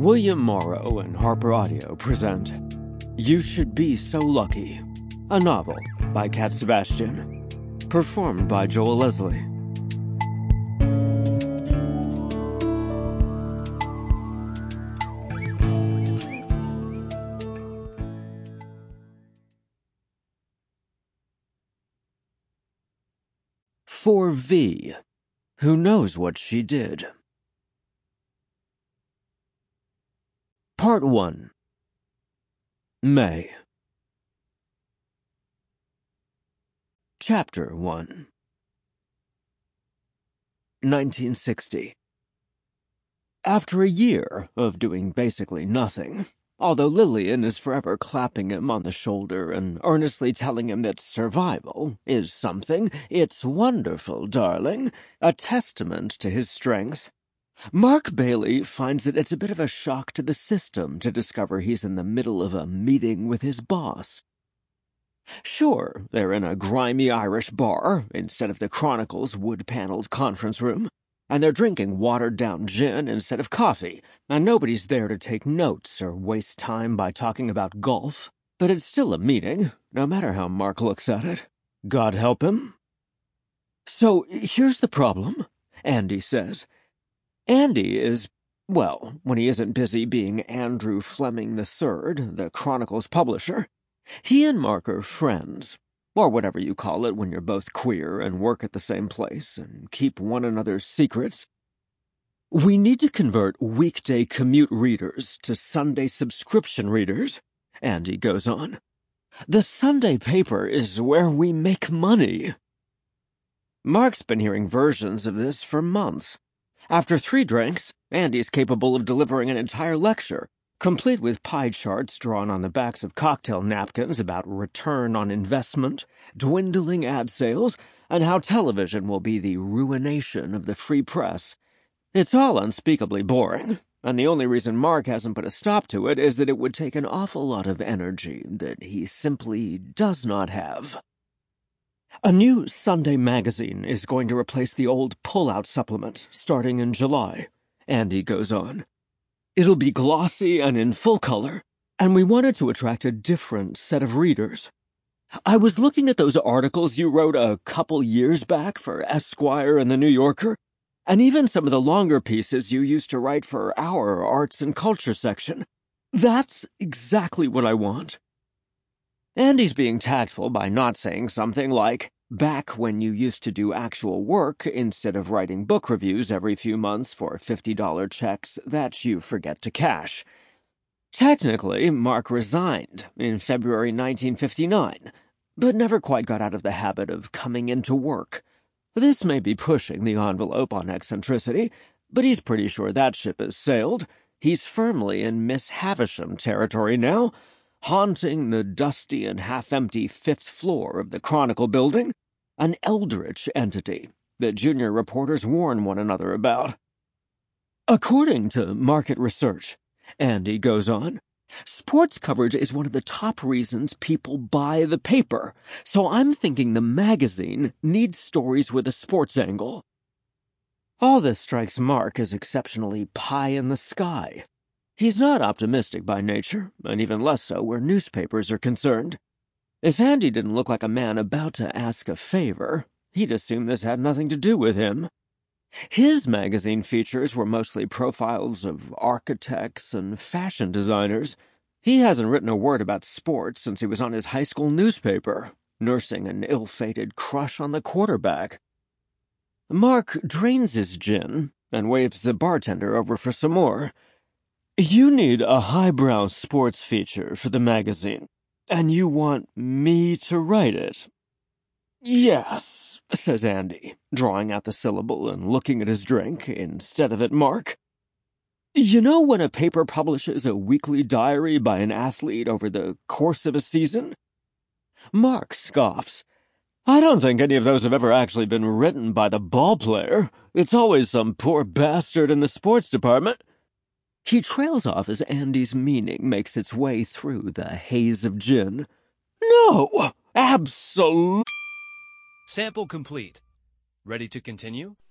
William Morrow and Harper Audio present You Should Be So Lucky, a novel by Cat Sebastian, performed by Joel Leslie. For V, who knows what she did. Part 1. May. Chapter 1. 1960. After a year of doing basically nothing, although Lillian is forever clapping him on the shoulder and earnestly telling him that survival is something, it's wonderful, darling, a testament to his strength, Mark Bailey finds that it's a bit of a shock to the system to discover he's in the middle of a meeting with his boss. Sure, they're in a grimy Irish bar instead of the Chronicle's wood-paneled conference room, and they're drinking watered-down gin instead of coffee, and nobody's there to take notes or waste time by talking about golf, but it's still a meeting, no matter how Mark looks at it. God help him. So here's the problem, Andy says. Andy is, well, when he isn't busy being Andrew Fleming III, the Chronicle's publisher, he and Mark are friends, or whatever you call it when you're both queer and work at the same place and keep one another's secrets. We need to convert weekday commute readers to Sunday subscription readers, Andy goes on. The Sunday paper is where we make money. Mark's been hearing versions of this for months. After 3 drinks, Andy's capable of delivering an entire lecture, complete with pie charts drawn on the backs of cocktail napkins about return on investment, dwindling ad sales, and how television will be the ruination of the free press. It's all unspeakably boring, and the only reason Mark hasn't put a stop to it is that it would take an awful lot of energy that he simply does not have. A new Sunday magazine is going to replace the old Pull-Out supplement starting in July, Andy goes on. It'll be glossy and in full color, and we wanted to attract a different set of readers. I was looking at those articles you wrote a couple years back for Esquire and the New Yorker, and even some of the longer pieces you used to write for our arts and culture section. That's exactly what I want. Andy's being tactful by not saying something like, back when you used to do actual work instead of writing book reviews every few months for $50 checks that you forget to cash. Technically, Mark resigned in February 1959, but never quite got out of the habit of coming into work. This may be pushing the envelope on eccentricity, but he's pretty sure that ship has sailed. He's firmly in Miss Havisham territory now, haunting the dusty and half-empty 5th floor of the Chronicle building, an eldritch entity that junior reporters warn one another about. According to market research, Andy goes on, sports coverage is one of the top reasons people buy the paper, so I'm thinking the magazine needs stories with a sports angle. All this strikes Mark as exceptionally pie-in-the-sky. He's not optimistic by nature, and even less so where newspapers are concerned. If Andy didn't look like a man about to ask a favor, he'd assume this had nothing to do with him. His magazine features were mostly profiles of architects and fashion designers. He hasn't written a word about sports since he was on his high school newspaper, nursing an ill-fated crush on the quarterback. Mark drains his gin and waves the bartender over for some more. You need a highbrow sports feature for the magazine, and you want me to write it? Yes, says Andy, drawing out the syllable and looking at his drink instead of at Mark. You know when a paper publishes a weekly diary by an athlete over the course of a season? Mark scoffs. I don't think any of those have ever actually been written by the ball player. It's always some poor bastard in the sports department. He trails off as Andy's meaning makes its way through the haze of gin. No, absolutely. Sample complete. Ready to continue?